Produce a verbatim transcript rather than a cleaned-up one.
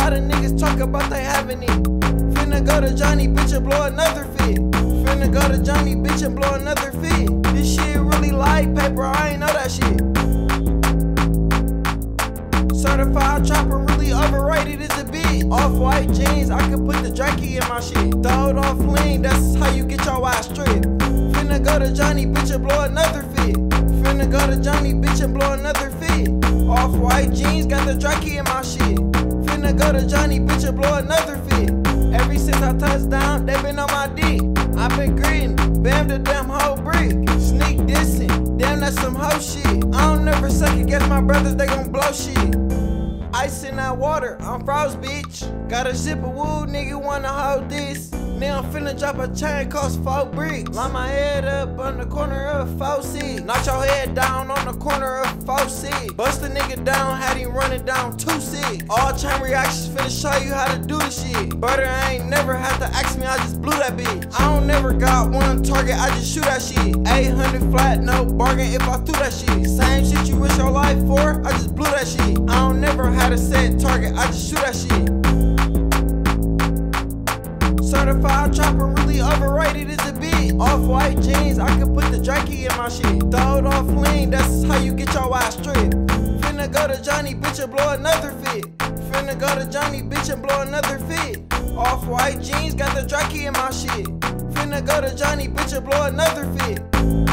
lot of niggas talk about they having it. Finna go to Johnny, bitch, and blow another fit. Finna go to Johnny, bitch, and blow another fit. This shit really like paper, I ain't know that shit. Certified trapper, really overrated as a bitch. Off-white jeans, I can put the Drakey in my shit. Throw it off lean, that's how you get your ass stripped. Finna go to Johnny, bitch, and blow another fit. Finna go to Johnny, bitch, and blow another fit. Off-white jeans, got the Drakey in my shit. Finna go to Johnny, bitch, and blow another fit. Ever since I touched down, they been on my dick. I been gritting, bam the damn whole brick. Sneak dissing, damn that's some hoe shit. I don't never second guess my brothers, they gon' blow shit. Ice in that water, I'm froze, bitch. Got a zip of wood, nigga wanna hold this. Now I'm finna drop a chain, cost four bricks. Line my head up on the corner of four six. Knock your head down on the corner of four six. Bust a nigga down, had him running down two six. All chain reactions finna show you how to do this shit. Brother, I ain't never had to ask me, I just blew that bitch. I don't never got one target, I just shoot that shit. eight hundred flat, no bargain if I threw that shit. Same shit you risk your life for, I just blew that shit. I don't never had a set target, I just shoot that shit. Certified trapper, really overrated as a bitch. Off-white jeans, I can put the Drakey in my shit. Throw it off lean, that's how you get your ass stripped. Finna go to Johnny, bitch, and blow another fit. Finna go to Johnny, bitch, and blow another fit. Off-white jeans, got the Drakey in my shit. Finna go to Johnny, bitch, and blow another fit.